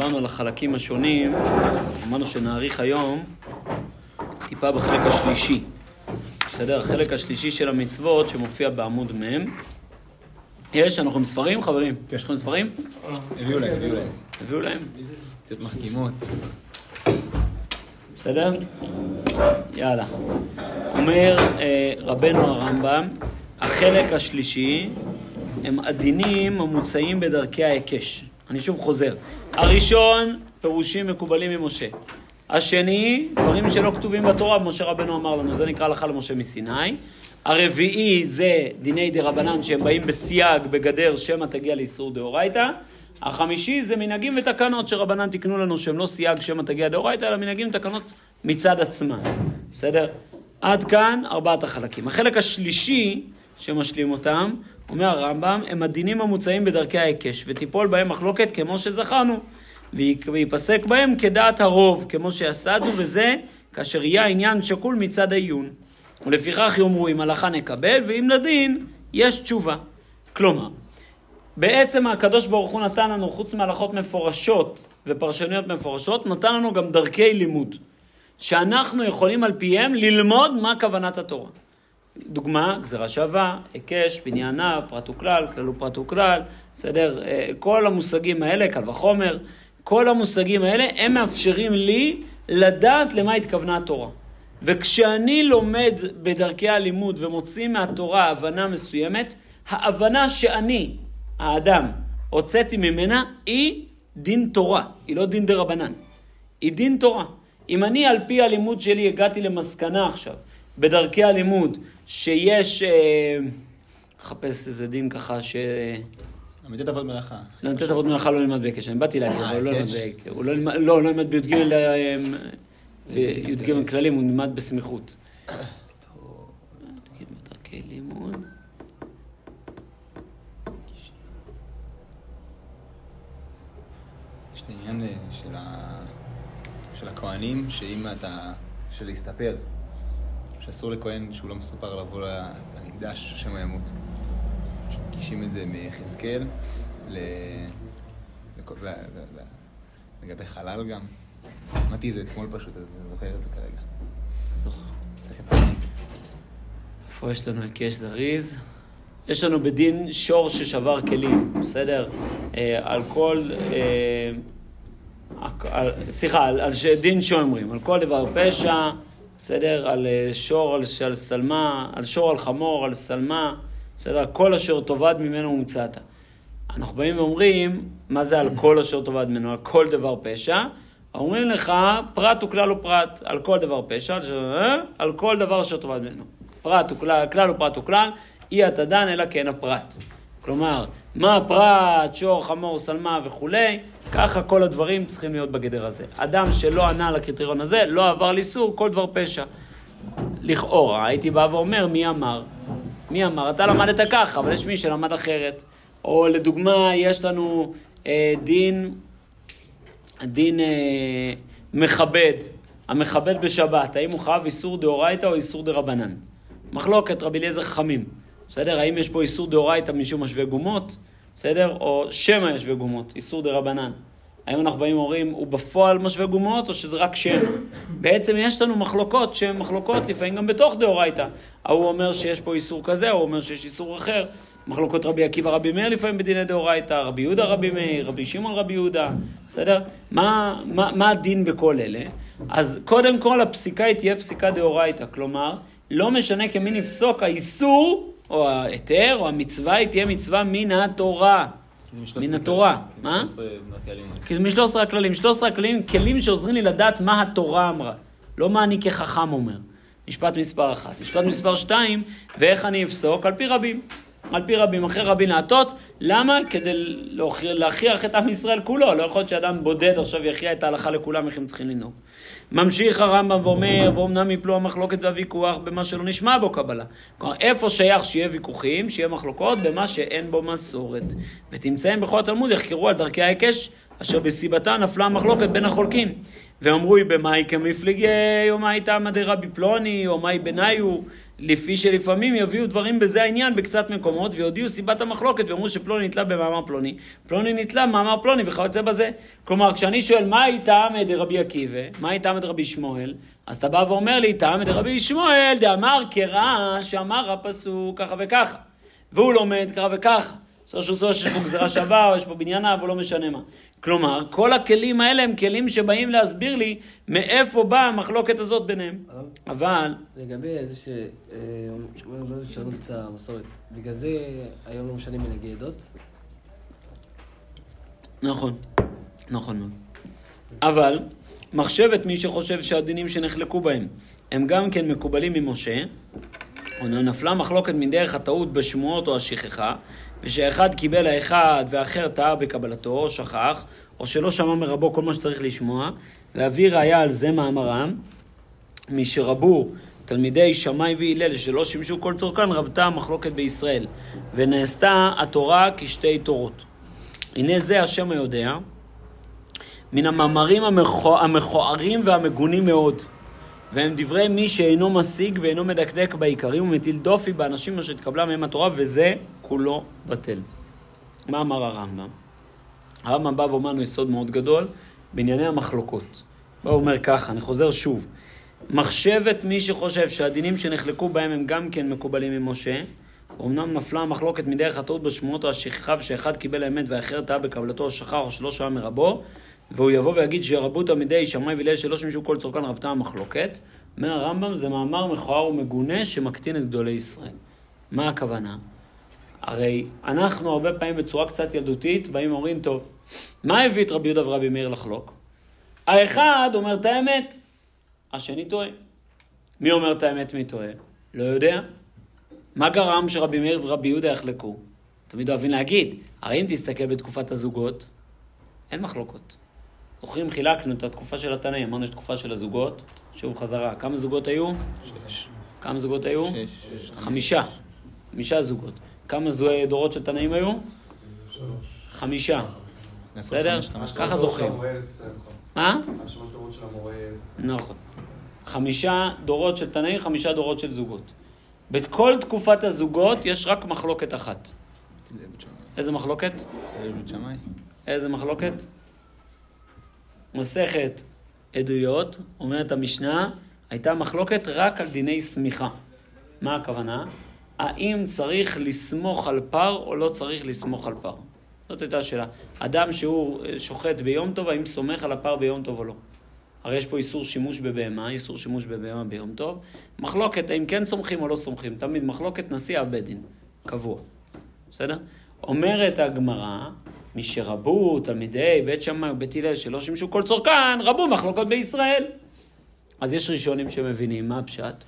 דיברנו על החלקים השונים, אמרנו שנאריך היום טיפה בחלק השלישי. בסדר? החלק השלישי של המצוות שמופיע בעמוד מ'. אנחנו עם ספרים, חברים? יש לכם ספרים? הביאו להם. הביאו להם? קצת מחכימות. בסדר? יאללה. אומר רבנו הרמב"ם, החלק השלישי הם הדינים המוצאים בדרכי ההיקש. אני שוב חוזר. הראשון, פירושים מקובלים ממשה. השני, דברים שלא כתובים בתורה, משה רבנו אמר לנו, זה נקרא הלכה למשה מסיני. הרביעי זה דיני דרבנן שהם באים בסייג, בגדר, שמא תגיע לאיסור דאורייתא. החמישי זה מנהגים ותקנות שרבנן תקנו לנו שהם לא סייג שמא תגיע דאורייתא, אלא מנהגים ותקנות מצד עצמם. בסדר? עד כאן ארבעת החלקים. החלק השלישי שמשלים אותם, אומר הרמב"ם, הם הדינים המוצאים בדרכי ההיקש, ותיפול בהם מחלוקת כמו שזכרנו, ויפסק בהם כדעת הרוב, כמו שעשדנו, וזה כאשר יהיה העניין שקול מצד העיון. ולפיכך יאמרו, אם הלכה נקבל, ואם לדין, יש תשובה. כלומר, בעצם הקדוש ברוך הוא נתן לנו, חוץ מהלכות מפורשות ופרשנויות מפורשות, נתן לנו גם דרכי לימוד, שאנחנו יכולים על פיהם ללמוד מה כוונת התורה. דוגמה, גזרה שווה, היקש, בניינה, פרט וכלל, כלל ופרט וכלל, בסדר? כל המושגים האלה, קל וחומר, כל המושגים האלה, הם מאפשרים לי לדעת למה התכוונה התורה. וכשאני לומד בדרכי הלימוד ומוציא מהתורה הבנה מסוימת, ההבנה שאני, האדם, הוצאתי ממנה, היא דין תורה, היא לא דין דרבנן. היא דין תורה. אם אני על פי הלימוד שלי הגעתי למסקנה עכשיו, בדרכי הלימוד, שיש, חפש איזה דין ככה ש... לתת עבוד מלאכה. לתת עבוד מלאכה לא נלמד בהיקש, אני באתי להגיד, אבל לא נלמד בהיקש. הוא לא נלמד בי"ג כללים, הוא נלמד בסמיכות. בדרכי לימוד. יש את העניין של הכהנים, שאם אתה, של להסתפר, שאסור לכהן שהוא לא מסופר לבוא למקדש שמא ימות. שקישים את זה מחזקאל לגבי חלל גם. אמרתי זה אתמול פשוט, אז אני זוכר את זה כרגע. זוכר. איפה יש לנו היקש זריז? יש לנו בדין שור ששבר כלים, בסדר? על כל... על דין שומרים, על כל דבר פשע, בסדר? על שור על סלמה, על שור על חמור, על סלמה, בסדר? כל אשר תאבד ממנו ומצאת. אנחנו באים ואומרים, מה זה על כל אשר תאבד ממנו? על כל דבר פשע. אומרים לך, פרט וכלל ופרט, על כל דבר פשע, על כל דבר אשר תאבד ממנו. פרט וכלל, כלל ופרט וכלל, אי אתה דן אלא כן הפרט. כלומר, מה הפרט, שור, חמור, סלמה וכולי, ככה כל הדברים צריכים להיות בגדר הזה. אדם שלא ענה לקריטריון הזה, לא עבר ליסור, כל דבר פשע. לכאורה, הייתי בא ואומר, מי אמר? מי אמר? אתה למדת ככה, אבל יש מי שלמד אחרת. או לדוגמה, יש לנו דין מכבד, המכבד בשבת. האם הוא חייב איסור דאורייתא או איסור דרבנן? מחלוקת רבי אליעזר חכמים. בסדר? האם יש פה איסור דאורייתא משום משווה גומות? בסדר? או שמא יש גומות, איסור דרבנן. האם אנחנו באים ואומרים, הוא בפועל משווה גומות, או שזה רק שם? בעצם יש לנו מחלוקות, שהן מחלוקות לפעמים גם בתוך דאורייתא. הוא אומר שיש פה איסור כזה, הוא אומר שיש איסור אחר. מחלוקות רבי עקיבא רבי מאיר לפעמים בדיני דאורייתא, רבי יהודה רבי מאיר, רבי שמעון רבי יהודה. בסדר? מה הדין בכל אלה? אז קודם כל הפסיקה היא תהיה פסיקה דאורייתא. כלומר, לא משנה כמי נפסוק, האיסור או ההיתר או המצווה היא תהיה מצווה מן התורה. מן התורה. מה? מ-13 הכללים. 13 הכללים, כלים שעוזרים לי לדעת מה התורה אמרה. לא מה אני כחכם אומר. משפט מספר 1. משפט מספר 2, ואיך אני אפסוק? על פי רבים. על פי רבים, אחרי רבים להטות. למה? כדי להכריח את עם ישראל כולו. לא יכול להיות שאדם בודד עכשיו יכריע את ההלכה לכולם, איך הם צריכים לנהוג. ממשיך הרמב"ם ואומר, ואומנם יפלו המחלוקת והוויכוח במה שלא נשמע בו קבלה. כלומר, איפה שייך שיהיה ויכוחים, שיהיה מחלוקות, במה שאין בו מסורת. ותמצאים בכל התלמוד, יחקרו על דרכי ההיקש, אשר בסיבתה נפלה המחלוקת בין החולקים. ואומרו, במאי כמפליגי, או מאי תעמדי רבי פלוני, או מאי בניו, לפי שלפעמים יביאו דברים בזה העניין בקצת מקומות, ויודיעו סיבת המחלוקת, ואומרו שפלוני נתלה במאמר פלוני, פלוני נתלה במאמר פלוני, וכיוצא בזה. כלומר, כשאני שואל מה היא טעם דרבי עקיבא, מה היא טעם דרבי שמואל, אז אתה בא ואומר לי, טעם דרבי שמואל, דאמר קרא, שאמר הפסוק ככה וככה, והוא לומד ככה וככה. שיש פה גזירה שווה, או יש פה בניינה, אבל לא משנה מה. כלומר, כל הכלים האלה הם כלים שבאים להסביר לי מאיפה באה המחלוקת הזאת ביניהם. אבל... לגבי זה שאומרים לא לשנות את המסורת, בגלל זה היום לא משנים מנהגי עדות? נכון, נכון מאוד. אבל מחשבת מי שחושב שהדינים שנחלקו בהם הם גם כן מקובלים ממשה, נפלה מחלוקת מדרך הטעות בשמועות או השכחה, ושאחד קיבל האחד והאחר טעה בקבלתו או שכח, או שלא שמע מרבו כל מה שצריך לשמוע, להביא ראיה על זה מאמרם, משרבו תלמידי שמאי והלל שלא שימשו כל צורכן, רבתה המחלוקת בישראל, ונעשתה התורה כשתי תורות. הנה זה השם היודע, מן המאמרים המכוערים והמגונים מאוד, והם דברי מי שאינו משיג ואינו מדקדק בעיקרים, ומטיל דופי באנשים אשר התקבלה מהם התורה, וזה כולו בטל. מה אמר הרמב"ם? הרמב"ם בא ואומר לנו יסוד מאוד גדול בענייני המחלוקות. בא ואומר ככה, אני חוזר שוב. מחשבת מי שחושב שהדינים שנחלקו בהם הם גם כן מקובלים ממשה, אמנם נפלה המחלוקת מדרך הטעות בשמועות או השכחה, ושאחד קיבל האמת והאחר טעה בקבלתו או שכח או שלא שמע מרבו, והוא יבוא ויגיד שרבו תלמידי שמאי והלל שלא שימשו כל צורכן, רבתה המחלוקת. מהרמב"ם זה מאמר מכוער ומגונה שמקטין את גדולי ישראל. מה הכוונה? הרי אנחנו הרבה פעמים בצורה קצת ילדותית באים ואומרים, טוב, מה הביא את רבי יהודה ורבי מאיר לחלוק? האחד אומר את האמת, השני טועה. מי אומר את האמת, מי טועה? לא יודע. מה גרם שרבי מאיר ורבי יהודה יחלקו? תמיד אוהבים להגיד, הרי אם תסתכל בתקופת הזוגות, אין מחלוקות. זוכרים, חילקנו את התקופה של התנאים, אמרנו יש תקופה של הזוגות, שוב חזרה, כמה זוגות היו? 6. כמה זוגות היו? 6. 5 זוגות. כמה דורות של תנאים היו? 5. בסדר? ככה זוכרים. מה? 3 דורות של המורה. נכון. 5 דורות של תנאים, 5 דורות של זוגות. בכל תקופת הזוגות יש רק מחלוקת אחת. איזה מחלוקת? איזה מחלוקת? מסכת עדויות, אומרת המשנה, הייתה מחלוקת רק על דיני סמיכה. מה הכוונה? האם צריך לסמוך על פר או לא צריך לסמוך על פר? זאת הייתה השאלה. אדם שהוא שוחט ביום טוב, האם סומך על הפר ביום טוב או לא? הרי יש פה איסור שימוש בבהמה, איסור שימוש בבהמה ביום טוב. מחלוקת, האם כן סומכים או לא סומכים? תמיד מחלוקת נשיא אב בית דין, קבוע. בסדר? אומרת הגמרא, מי שרבו תלמידי בית שמאי ובית הלל שלא שימשו כל צורכן, רבו מחלוקות בישראל. אז יש ראשונים שמבינים, מה הפשט?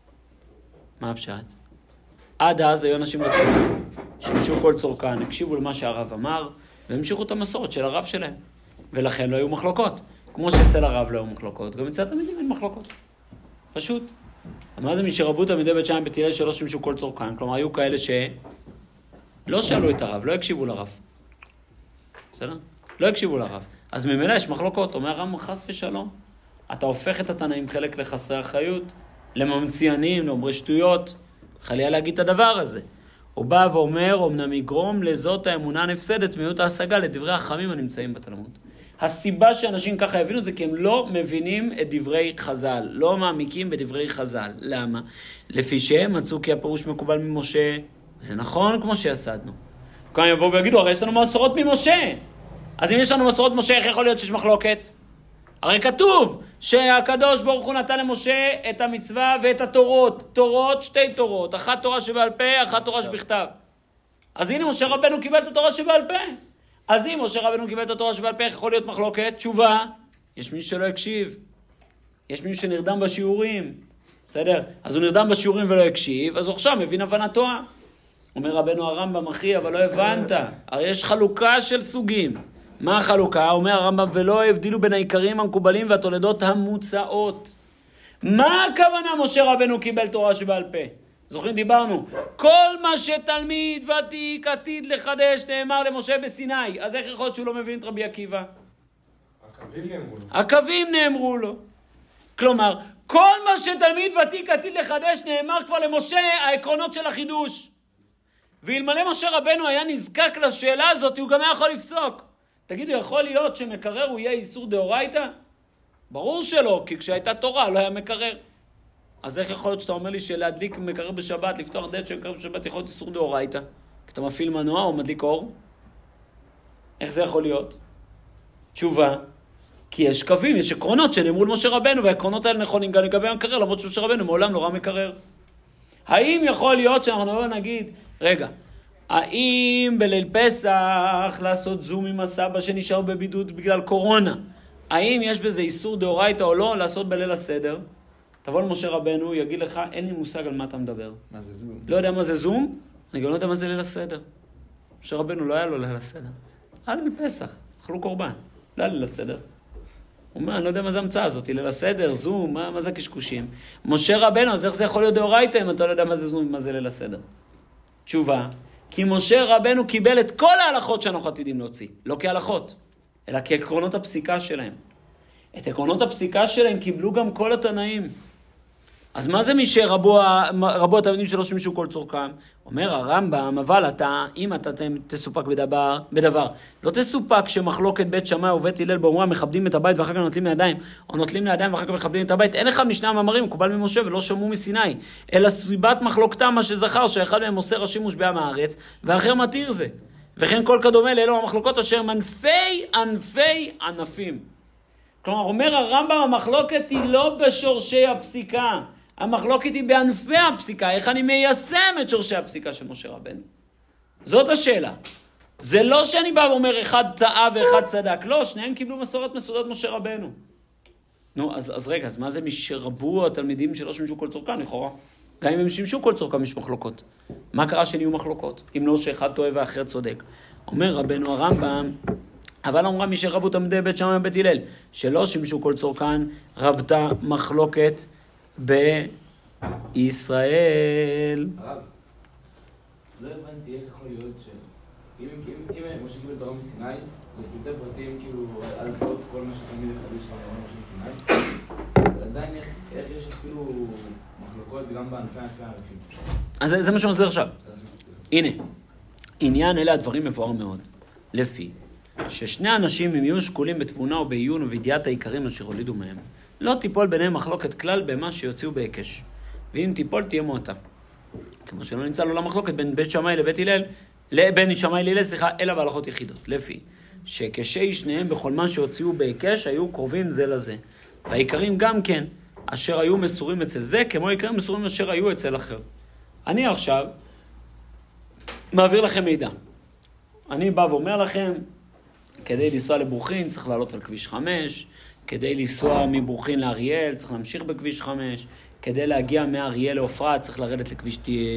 מה הפשט? עד אז היו אנשים רציניים, שימשו כל צורכן, הקשיבו למה שהרב אמר, והמשיכו את המסורת של הרב שלהם. ולכן לא היו מחלוקות. כמו שאצל הרב לא היו מחלוקות, גם אצל התלמידים אין מחלוקות. פשוט. מה זה מי שרבו תלמידי בית שמאי ובית הלל שלא שימשו כל צורכן? כלומר, היו כאלה שלא שאלו את הרב, לא הקשיבו לרב. בסדר? לא הקשיבו לרב. אז ממילא יש מחלוקות, אומר הרב חס ושלום. אתה הופך את התנאים חלק לחסרי אחריות, לממציינים, לאומרי שטויות, חליה להגיד את הדבר הזה. הוא בא ואומר, אמנם יגרום לזאת האמונה הנפסדת, מיעוט ההשגה לדברי החכמים הנמצאים בתלמוד. הסיבה שאנשים ככה יבינו זה כי הם לא מבינים את דברי חז"ל, לא מעמיקים בדברי חז"ל. למה? לפי שהם מצאו כי הפירוש מקובל ממשה, וזה נכון כמו שיסדנו. כאן יבואו ויגידו, הרי יש לנו מסורות ממשה. אז אם יש לנו מסורות משה, איך יכול להיות שיש מחלוקת? הרי כתוב שהקדוש ברוך הוא נתן למשה את המצווה ואת התורות. תורות, 2 תורות. אחת תורה שבעל פה, אחת תורה שבכתב. אז הנה משה רבנו קיבל את התורה שבעל פה. אז אם משה רבנו קיבל את התורה שבעל פה, איך יכול להיות מחלוקת? תשובה, יש מישהו שלא הקשיב. יש מישהו שנרדם בשיעורים. בסדר? אז הוא נרדם בשיעורים ולא הקשיב, אז הוא עכשיו מבין הבנת תורה. אומר רבנו הרמב"ם, אחי, אבל לא הבנת. הרי יש חלוקה של סוגים. מה החלוקה? אומר הרמב"ם, ולא הבדילו בין העיקרים המקובלים והתולדות המוצאות. מה הכוונה משה רבנו קיבל תורה שבעל פה? זוכרים, דיברנו. כל מה שתלמיד ותיק עתיד לחדש נאמר למשה בסיני. אז איך יכול להיות שהוא לא מבין את רבי עקיבא? הקווים נאמרו לו. הקווים נאמרו לו. כלומר, כל מה שתלמיד ותיק עתיד לחדש נאמר כבר למשה, העקרונות של החידוש. ואלמלא משה רבנו היה נזקק לשאלה הזאת, הוא גם היה יכול לפסוק. תגידו, יכול להיות שמקרר הוא יהיה איסור דאורייתא? ברור שלא, כי כשהייתה תורה לא היה מקרר. אז איך יכול להיות שאתה אומר לי שלהדליק מקרר בשבת, לפתוח דלת של מקרר בשבת, יכול להיות איסור דאורייתא? כי אתה מפעיל מנוע או מדליק אור? איך זה יכול להיות? תשובה, כי יש קווים, יש עקרונות שנאמרו למשה רבנו, והעקרונות האלה נכונים גם לגבי המקרר, למרות שמשה רבנו מעולם לא ראה מקרר. האם יכול להיות שאנחנו לא נגיד, רגע, האם בליל פסח לעשות זום עם הסבא שנשאר בבידוד בגלל קורונה? האם יש בזה איסור דאורייתא או לא לעשות בליל הסדר? תבוא למשה רבנו, יגיד לך, אין לי מושג על מה אתה מדבר. מה זה זום? לא יודע מה זה זום, אני גם לא יודע מה זה ליל הסדר. משה רבנו לא היה לו ליל הסדר. היה ליל פסח, אכלו קורבן, לא היה ליל הסדר. הוא אומר, אני לא יודע מה זה המצאה הזאת, ליל הסדר, זום, מה זה הקשקושים? משה רבנו, אז איך זה יכול להיות דאורייתא אם אתה לא יודע מה זה זום ומה זה ליל הסדר? תשובה, כי משה רבנו קיבל את כל ההלכות שאנחנו עתידים להוציא, לא כהלכות, אלא כעקרונות הפסיקה שלהם. את עקרונות הפסיקה שלהם קיבלו גם כל התנאים. אז מה זה מי שרבו התלמידים שלו שמישהו כל צורכם? אומר הרמב"ם, אבל אתה, אם אתה תסופק בדבר, לא תסופק שמחלוקת בית שמאי ובית הלל באומרה מכבדים את הבית ואחר כך נוטלים לידיים, או נוטלים לידיים ואחר כך מכבדים את הבית, אין אחד משני המאמרים, מקובל ממשה ולא שמעו מסיני, אלא סיבת מחלוקתם מה שזכר, שאחד מהם אוסר השימוש בעם הארץ, ואחר מתיר זה. וכן כל כדומה לאלו המחלוקות אשר ענפי ענפים. כלומר, אומר הרמב"ם, המחלוקת היא לא בשורשי הפסיקה, המחלוקת היא בענפי הפסיקה, איך אני מיישם את שורשי הפסיקה של משה רבנו. זאת השאלה. זה לא שאני בא ואומר אחד טעה ואחד צדק, לא, שניהם קיבלו מסורת מסודות משה רבנו. נו, אז רגע, אז מה זה משרבו התלמידים שלא שימשו כל צורכם, לכאורה? גם אם הם שימשו כל צורכם יש מחלוקות. מה קרה שנהיו מחלוקות? אם לא שאחד טועה ואחר צודק. אומר רבנו הרמב"ם, אבל אמרה מי שרבו תלמידי בית שמאי ובית הלל, שלא שימשו כל צורכן, רבתה מחלוקת בישראל. הרב, לא הבנתי איך יכול להיות שאם משה קיבל תורה מסיני, לפרטי פרטים כאילו עד הסוף כל מה שתמיד החדש שלנו משה מסיני, אז עדיין איך יש אפילו מחלוקות גם בענפי ענפים. אז זה מה שאני עושה עכשיו. הנה, עניין אלה הדברים מבואר מאוד. לפי ששני אנשים אם יהיו שקולים בתבונה או בעיון ובידיעת העיקרים אשר הולידו מהם, לא תיפול ביניהם מחלוקת כלל במה שיוציאו בהיקש. ואם תיפול תהיה מועטה. כמו שלא נמצא לו למחלוקת בין בית שמאי לבית הלל, בין שמאי להלל, אלא בהלכות יחידות. לפי שכשי שניהם בכל מה שהוציאו בהיקש היו קרובים זה לזה. והעיקרים גם כן, אשר היו מסורים אצל זה, כמו העיקרים מסורים אשר היו אצל אחר. אני עכשיו מעביר לכם מידע. אני בא ואומר לכם, כדי לנסוע לברוכין צריך לעלות על כביש 5, כדי לנסוע מברוכין לאריאל צריך להמשיך בכביש 5, כדי להגיע מאריאל לעופרה צריך לרדת לכביש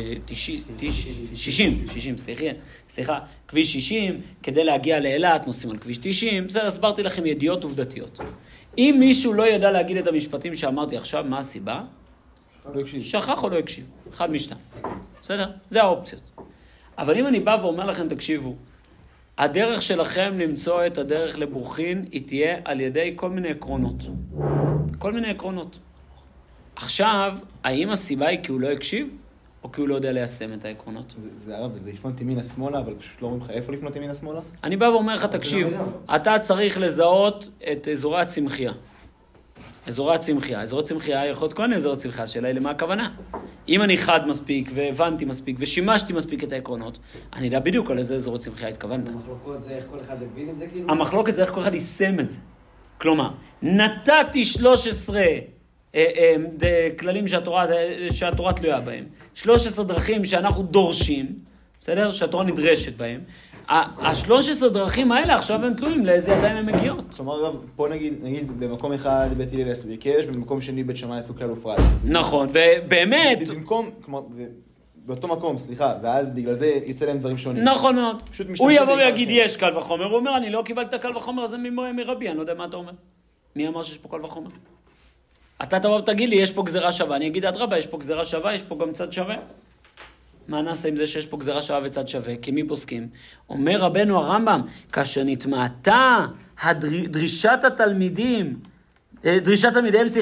60, כביש 60, כדי להגיע לאילת נוסעים על כביש 90, בסדר, הסברתי לכם ידיעות עובדתיות. אם מישהו לא ידע להגיד את המשפטים שאמרתי עכשיו, מה הסיבה? שכח או לא הקשיב, אחד משתיים. בסדר? זה האופציות. אבל אם אני בא ואומר לכם, תקשיבו, הדרך שלכם למצוא את הדרך לברוכין היא תהיה על ידי כל מיני עקרונות. כל מיני עקרונות. עכשיו, האם הסיבה היא כי הוא לא הקשיב, או כי הוא לא יודע ליישם את העקרונות? זה הרב, זה לפנות ימינה שמאלה, אבל פשוט לא אומרים לך איפה לפנות ימינה שמאלה? אני בא ואומר לך, תקשיב, אתה צריך לזהות את אזורי הצמחייה. אזורי הצמחייה. אזורי צמחייה יכול להיות כל מיני אזורי צמחייה, השאלה היא למה הכוונה. אם אני חד מספיק והבנתי מספיק ושימשתי מספיק את העקרונות, אני יודע בדיוק על איזה אזורי צמחייה התכוונת. המחלוקות זה איך כל אחד הבין את זה כאילו? המחלוקת זה איך כל אחד יישם את זה. כלומר, נתתי 13 כללים שהתורה תלויה בהם. 13 דרכים שאנחנו דורשים, בסדר? שהתורה נדרשת בהם. ה-13 דרכים האלה עכשיו הם תלויים לאיזה ידיים הם מגיעות. כלומר, רב, פה נגיד במקום אחד בית הלל יעשו ביקש, ובמקום שני בית שמאי יעשו כלל ופרט. נכון, ובאמת... במקום, כלומר, באותו מקום, סליחה, ואז בגלל זה יצא להם דברים שונים. נכון מאוד. הוא יבוא ויגיד יש קל וחומר, הוא אומר, אני לא קיבלת קל וחומר, אז זה מרבי, אני לא יודע מה אתה אומר. מי אמר שיש פה קל וחומר? אתה תבוא ותגיד לי, יש פה גזרה שווה, אני אגיד, אדרבה, יש פה גזרה שווה, יש פה גם צד שווה. מה נעשה עם זה שיש פה גזרה שווה וצד שווה? כי מי פוסקים? אומר רבנו הרמב"ם, כאשר נתמעתה דרישת התלמידים,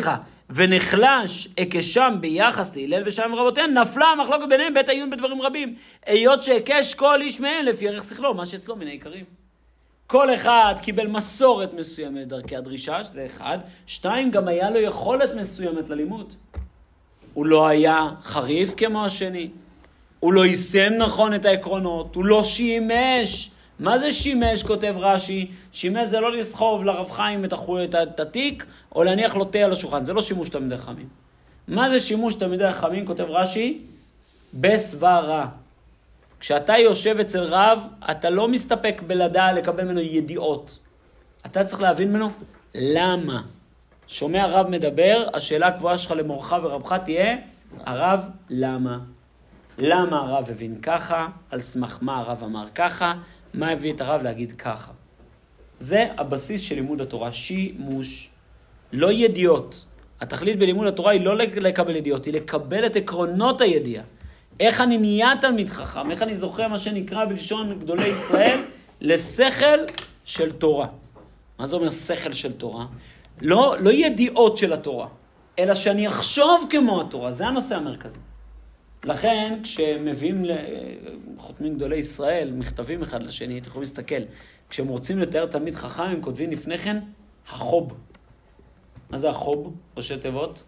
ונחלש הקשם ביחס להלל ושם רבותיהם, נפלה המחלוקת ביניהם בית העיון בדברים רבים. היות שהקש כל איש מהם לפי ערך שכלו, מה שאצלו מן העיקרים. כל אחד קיבל מסורת מסוימת דרכי הדרישה, שזה אחד. 2, גם היה לו יכולת מסוימת ללימוד. הוא לא היה חריף כמו השני. הוא לא יישם נכון את העקרונות. הוא לא שימש. מה זה שימש, כותב רש"י? שימש זה לא לסחוב לרב חיים את התיק, או להניח לו תה על השולחן. זה לא שימוש תלמידי חכמים. מה זה שימוש תלמידי חכמים, כותב רש"י? בסברה. כשאתה יושב אצל רב, אתה לא מסתפק בלדע לקבל ממנו ידיעות. אתה צריך להבין ממנו למה. שומע רב מדבר, השאלה הקבועה שלך למורך ורבך תהיה, הרב למה? למה הרב הבין ככה? על סמך מה הרב אמר ככה? מה הביא את הרב להגיד ככה? זה הבסיס של לימוד התורה, שימוש, לא ידיעות. התכלית בלימוד התורה היא לא לקבל ידיעות, היא לקבל את עקרונות הידיעה. איך אני נהיה תלמיד חכם, איך אני זוכר מה שנקרא בלשון גדולי ישראל, לשכל של תורה. מה זה אומר שכל של תורה? לא ידיעות של התורה, אלא שאני אחשוב כמו התורה, זה הנושא המרכזי. לכן, כשמביאים חותמים גדולי ישראל, מכתבים אחד לשני, אתם יכולים להסתכל, כשהם רוצים לתאר תלמיד חכם, הם כותבים לפני כן, החוב. מה זה החוב? ראשי תיבות?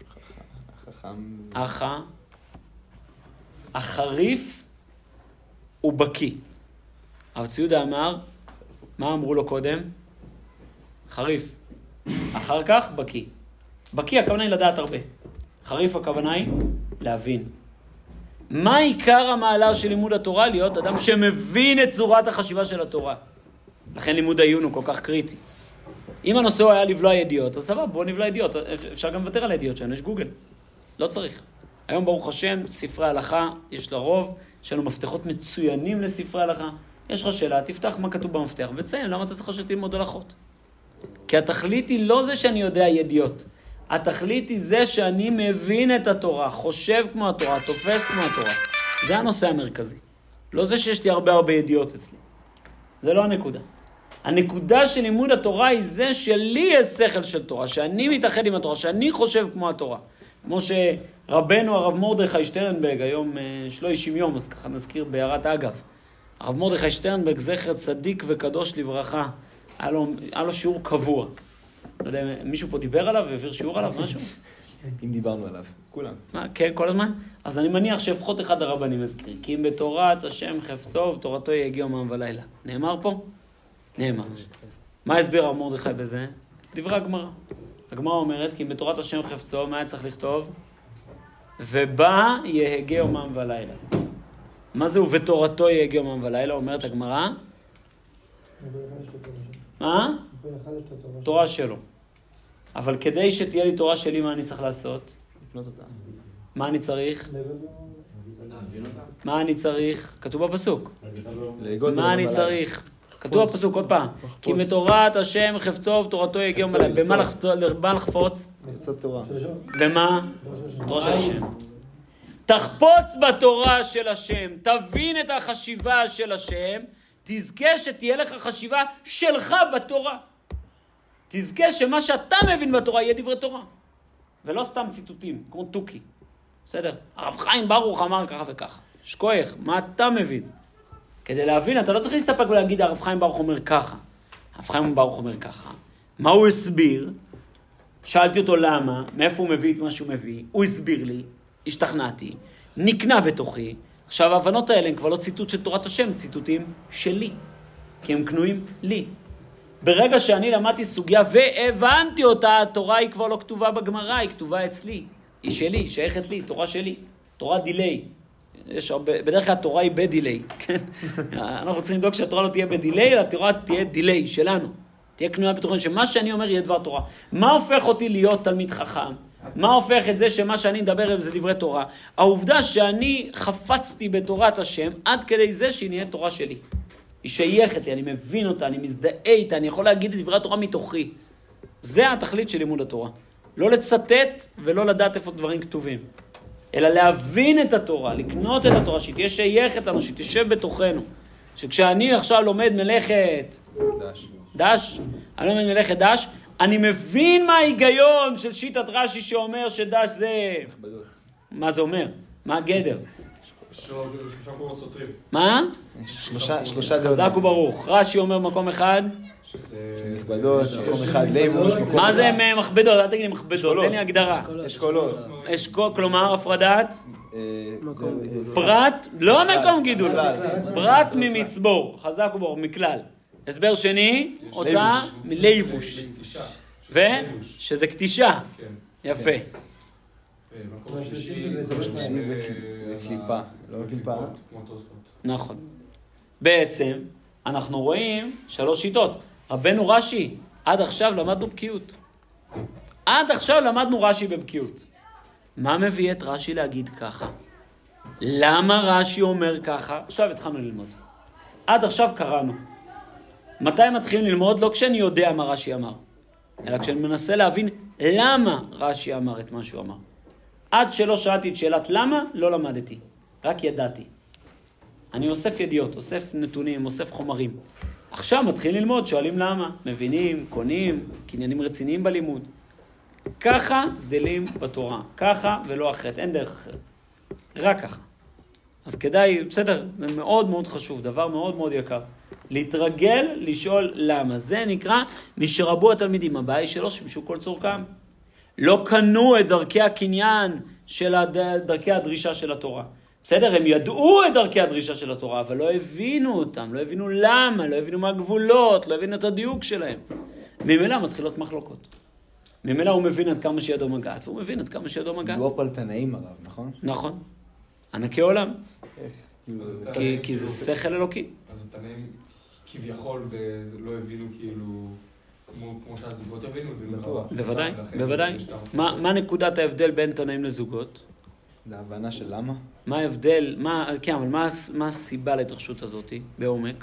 חכם. החריף הוא בקי. הרב ציודה אמר, מה אמרו לו קודם? חריף. אחר כך בקי. בקי הכוונה היא לדעת הרבה. חריף הכוונה היא להבין. מה עיקר המעלה של לימוד התורה? להיות אדם שמבין את צורת החשיבה של התורה. לכן לימוד העיון הוא כל כך קריטי. אם הנושא הוא היה לבלוע ידיעות, אז סבבה, בואו נבלע ידיעות. אפשר גם לוותר על הידיעות שלנו, יש גוגל. לא צריך. היום ברוך השם, ספרי הלכה, יש לרוב, יש לנו מפתחות מצוינים לספרי הלכה. יש לך שאלה, תפתח מה כתוב במפתח, וציין, למה אתה צריך ללמוד הלכות? כי התכלית היא לא זה שאני יודע ידיעות. התכלית היא זה שאני מבין את התורה, חושב כמו התורה, תופס כמו התורה. זה הנושא המרכזי. לא זה שיש לי הרבה ידיעות אצלי. זה לא הנקודה. הנקודה של לימוד התורה היא זה שלי יש שכל של תורה, שאני מתאחד עם התורה, שאני חושב כמו התורה. כמו שרבנו הרב מרדכי שטרנברג, היום שלו 90 יום, אז ככה נזכיר בהערת אגב. הרב מרדכי שטרנברג, זכר צדיק וקדוש לברכה, היה לו שיעור קבוע. לא יודע, מישהו פה דיבר עליו והעביר שיעור עליו, משהו? אם דיברנו עליו, כולם. מה, כן, כל הזמן? אז אני מניח שלפחות אחד הרבנים מזכיר, כי אם בתורת השם חפצו, תורתו יגיע יומם ולילה. נאמר פה? נאמר. מה הסביר הרב מרדכי בזה? דברי הגמרא. הגמרא אומרת, כי אם בתורת השם חפצו, מה היה צריך לכתוב? ובא יהגה יומם ולילה. מה זה ובתורתו יהגה יומם ולילה? אומרת הגמרא? מה? תורה שלו. אבל כדי שתהיה לי תורה שלי, מה אני צריך לעשות? לקנות אותה. מה אני צריך? מה אני צריך? כתוב בפסוק. מה אני צריך? כתוב בפסוק עוד פעם. כי מתורת השם חפצו ותורתו יגיע יום ולילה. במה לחפוץ? לצאת תורה. במה? תורה של השם. תחפוץ בתורה של השם, תבין את החשיבה של השם, תזכה שתהיה לך חשיבה שלך בתורה. תזכה שמה שאתה מבין בתורה יהיה דברי תורה. ולא סתם ציטוטים, כמו טוקי. בסדר? הרב חיים ברוך אמר ככה וככה. שכוח, מה אתה מבין? כדי להבין, אתה לא צריך להסתפק ולהגיד, הרב חיים ברוך אומר ככה. הרב חיים ברוך אומר ככה. מה הוא הסביר? שאלתי אותו למה, מאיפה הוא מביא את מה שהוא מביא. הוא הסביר לי, השתכנעתי, נקנה בתוכי. עכשיו ההבנות האלה הן כבר לא ציטוט של תורת השם, ציטוטים שלי. כי הם קנויים לי. ברגע שאני למדתי סוגיה והבנתי אותה, התורה היא כבר לא כתובה בגמרא, היא כתובה אצלי. היא שלי, היא שייכת לי, תורה שלי. תורה דילי. בדרך כלל התורה היא בדילי. כן? אנחנו צריכים לדאוג שהתורה לא תהיה בדילי, אלא התורה תהיה דילי שלנו. תהיה קנויה בתוכן שמה שאני אומר יהיה דבר תורה. מה הופך אותי להיות תלמיד חכם? מה הופך את זה שמה שאני מדבר זה דברי תורה? העובדה שאני חפצתי בתורת השם עד כדי זה שהיא נהיה תורה שלי. היא שייכת לי, אני מבין אותה, אני מזדהה איתה, אני יכול להגיד את דברי התורה מתוכי. זה התכלית של לימוד התורה. לא לצטט ולא לדעת איפה דברים כתובים. אלא להבין את התורה, לקנות את התורה, שהיא תהיה שייכת לנו, שהיא תשב בתוכנו. שכשאני עכשיו לומד מלאכת דש, אני לומד מלאכת דש, אני מבין מה ההיגיון של שיטת רש"י שאומר שדש זה... מה זה אומר? מה הגדר? שלושה מקומות סותרים. מה? שלושה חזק וברוך. רש"י אומר מקום אחד. מכבדות, מקום אחד ליבוש. מה זה מכבדות? אל תגיד לי מכבדות, תן לי הגדרה. אשכולות. כלומר הפרדת? פרט, לא מקום גידול. פרט ממצבור. חזק וברוך, מכלל. הסבר שני, הוצאה מלייבוש. ושזה קטישה. יפה. מקום שלישי זה קליפה, לא קליפה. כמו תוספות. נכון. בעצם, אנחנו רואים 3 שיטות. רבנו רש"י, עד עכשיו למדנו בקיאות. עד עכשיו למדנו רש"י בבקיאות. מה מביא את רש"י להגיד ככה? למה רש"י אומר ככה? עכשיו התחלנו ללמוד. עד עכשיו קראנו. מתי מתחילים ללמוד? לא כשאני יודע מה רש"י אמר, אלא כשאני מנסה להבין למה רש"י אמר את מה שהוא אמר. עד שלא שאלתי את שאלת למה, לא למדתי. רק ידעתי. אני אוסף ידיעות, אוסף נתונים, אוסף חומרים. עכשיו מתחיל ללמוד, שואלים למה. מבינים, קונים, קניינים רציניים בלימוד. ככה גדלים בתורה. ככה ולא אחרת. אין דרך אחרת. רק ככה. אז כדאי, בסדר, זה מאוד מאוד חשוב, דבר מאוד מאוד יקר. להתרגל, לשאול למה. זה נקרא משרבו התלמידים. הבעיה היא שלא שימשו כל צורכם. לא קנו את דרכי הקניין של דרכי הדרישה של התורה. בסדר, הם ידעו את דרכי הדרישה של התורה, אבל לא הבינו אותם, לא הבינו למה, לא הבינו מה הגבולות, לא הבינו את הדיוק שלהם. ממילא מתחילות מחלוקות. ממילא הוא מבין עד כמה שידו מגעת, והוא מבין עד כמה שידו מגעת. הוא פלטנאים הרב, נכון? נכון. ענקי עולם. כי זה שכל אלוקי. אז התנאים כביכול לא הבינו כאילו... כמו שהזוגות הבינו, בוודאי, בוודאי. מה נקודת ההבדל בין תנאים לזוגות? להבנה של למה? מה ההבדל, כן, אבל מה הסיבה להתרחשות הזאת בעומק?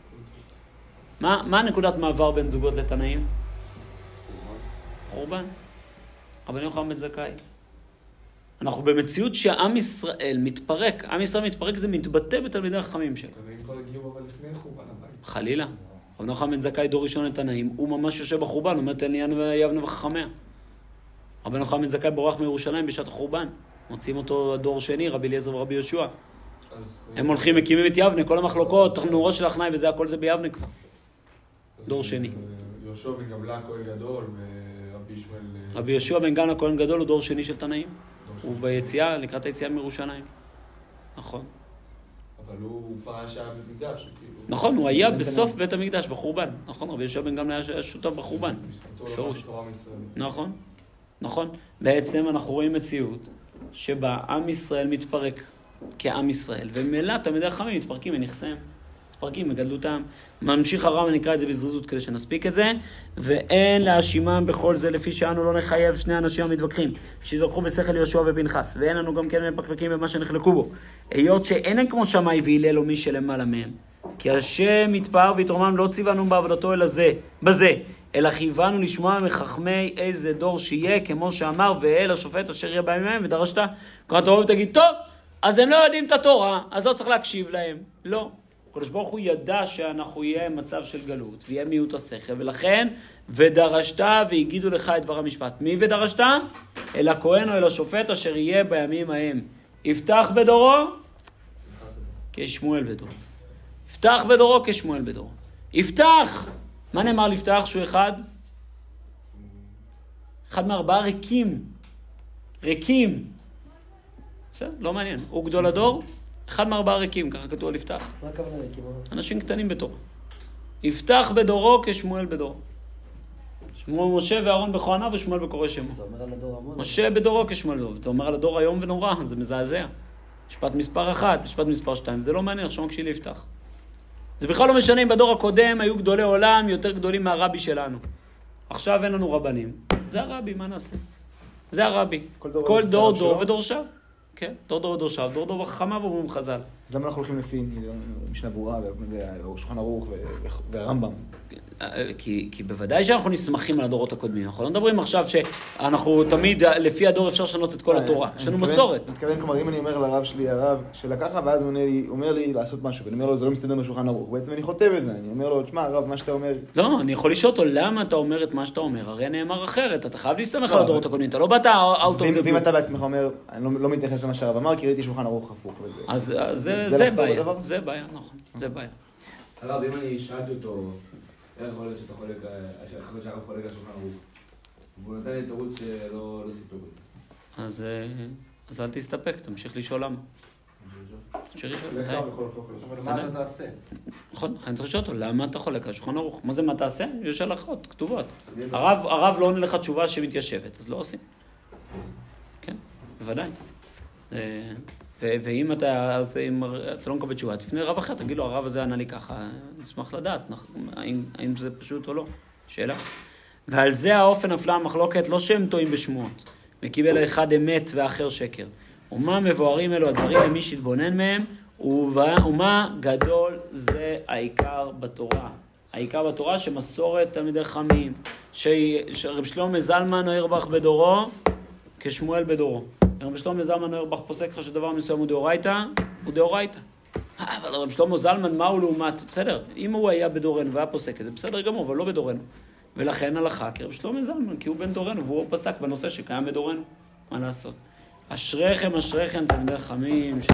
מה נקודת מעבר בין זוגות לתנאים? חורבן. רבן יוחנן בן זכאי. אנחנו במציאות שעם ישראל מתפרק. עם ישראל מתפרק, זה מתבטא בתלמידי החכמים שלו. תנאים כבר הגיעו אבל לפני חורבן הבית. חלילה. רבן יוחנן בן זכאי דור ראשון לתנאים, הוא ממש יושב בחורבן, אומר תן לי יבנה וחכמיה. רבן יוחנן בן זכאי בורח מירושלים בשעת החורבן. מוצאים אותו דור שני, רבי אליעזר ורבי יהושע. הם הולכים, מקימים את יבנה, כל המחלוקות, תחנורו של החנאי וזה, הכל זה ביבנה כבר. דור שני. יהושע בן גמלא כהן גדול ורבי ישמעאל... רבי יהושע בן גמלא כהן גדול הוא דור שני של תנאים. הוא ביציאה, לקראת היציאה מירושלים. נכון. אבל הוא כבר היה שהיה בבית מקדש. נכון, הוא היה בסוף בית המקדש, בחורבן. נכון, רבי יהושע בן גמלא היה שותף בחורבן. בפירוש. נכון, נכון. בעצם אנחנו רואים מציאות שבה עם ישראל מתפרק כעם ישראל, וממילא תלמידי החכמים מתפרקים מנכסיהם. מתפרקים מגדלותם. ממשיך הרב, נקרא את זה בזריזות כדי שנספיק את זה. ואין להאשימם בכל זה לפי שאנו לא נחייב שני אנשים המתווכחים שיתווכחו בשכל יהושע ופנחס, ואין לנו גם כן מפקפקים במה שנחלקו בו, היות שאין הם כמו שמאי והלל או מי שלמעלה מהם, כי השם יתפאר ויתרומם לא ציוונו בעבודתו אלא בזה, אלא חייבנו לשמוע מחכמי איזה דור שיהיה, כמו שאמר ואל השופט אשר יהיה בהם מהם ודרשת. כלומר תבוא ותגיד, טוב, אז הם לא יודעים את התורה, אז לא צריך להקשיב להם. לא. הקדוש ברוך הוא ידע שאנחנו יהיה מצב של גלות, ויהיה מיעוט השכל, ולכן, ודרשת והגידו לך את דבר המשפט. מי ודרשת? אל הכהן או אל השופט אשר יהיה בימים ההם. יפתח בדורו כשמואל בדורו. יפתח בדורו כשמואל בדורו. יפתח! מה נאמר לפתח שהוא אחד? אחד מארבעה ריקים. ריקים. בסדר? לא מעניין. הוא גדול הדור? אחד מארבעה ריקים, ככה כתוב לפתח. מה הכוונה ריקים? אנשים קטנים בתורה. יפתח בדורו כשמואל בדורו. משה ואהרון בכהניו ושמואל בקורא שמו. אתה אומר על הדור המון. משה בדורו כשמואל בדורו. אתה אומר על הדור היום ונורא, זה מזעזע. משפט מספר 1, משפט מספר 2, זה לא מעניין, עכשיו מקשיב ליפתח. זה בכלל לא משנה אם בדור הקודם היו גדולי עולם יותר גדולים מהרבי שלנו. עכשיו אין לנו רבנים. זה הרבי, מה נעשה? זה הרבי. כל דור ודורשיו. כן, דור ודורשיו, דור וחכמיו אומרים חז"ל. אז למה אנחנו הולכים לפי משנה ברורה, ושולחן ערוך והרמב"ם? כי בוודאי שאנחנו נסמכים על הדורות הקודמים. אנחנו לא מדברים עכשיו שאנחנו תמיד, לפי הדור אפשר לשנות את כל התורה. יש לנו מסורת. אני מתכוון, כלומר, אם אני אומר לרב שלי, הרב שלה ככה, ואז הוא אומר לי לעשות משהו, ואני אומר לו, זה לא מסתדר בשולחן ערוך. בעצם אני חוטא בזה. אני אומר לו, תשמע, הרב, מה שאתה אומר... לא, אני יכול לשאול אותו, למה אתה אומר את מה שאתה אומר? הרי נאמר אחרת, אתה חייב להסתמך על הדורות הקודמים. אתה לא באת out of the blue. ואם אתה בעצמך אומר, אני לא מתייחס למה שהרב אמר, כי ראיתי שולחן ערוך הפוך. אז זה בעיה. זה בעיה, נכון. זה בעיה. הרב, אם אני שאלתי אותו, איך יכול להיות שאתה חולק, יכול להיות שהרב חולק על שולחן ערוך, והוא נתן לי תירוץ שלא סיפק אותי. אז אל תסתפק, תמשיך לשאול למה. תמשיך לשאול. לך יכול לחלוק על השולחן. אבל מה אתה תעשה? נכון, אני צריך לשאול אותו, למה אתה חולק על שולחן ערוך? מה זה מה תעשה? יש הלכות, כתובות. הרב לא עונה לך תשובה שמתיישבת, אז לא עושים. כן, בוודאי. ואם אתה לא מקבל תשובה, תפנה לרב אחר, תגיד לו, הרב הזה ענה לי ככה, נשמח לדעת, האם זה פשוט או לא. שאלה. ועל זה האופן נפלה המחלוקת, לא שהם טועים בשמועות, מקיבל האחד אמת והאחר שקר. ומה מבוארים אלו הדברים למי שהתבונן מהם, ומה גדול זה העיקר בתורה. העיקר בתורה שמסורת תלמידי חכמים, שרב שלמה זלמן אוירבך בדורו, כשמואל בדורו. רב שלמה זלמן אוירבך פוסק לך שדבר מסוים הוא דאורייתא, הוא דאורייתא. אבל רב שלמה זלמן, מה הוא לעומת? בסדר, אם הוא היה בדורנו והיה פוסק את זה, בסדר גמור, אבל לא בדורנו. ולכן הלכה, כי רב שלמה זלמן, כי הוא בן דורנו, והוא פסק בנושא שקיים בדורנו. מה לעשות? אשריכם, תלמידי חכמים.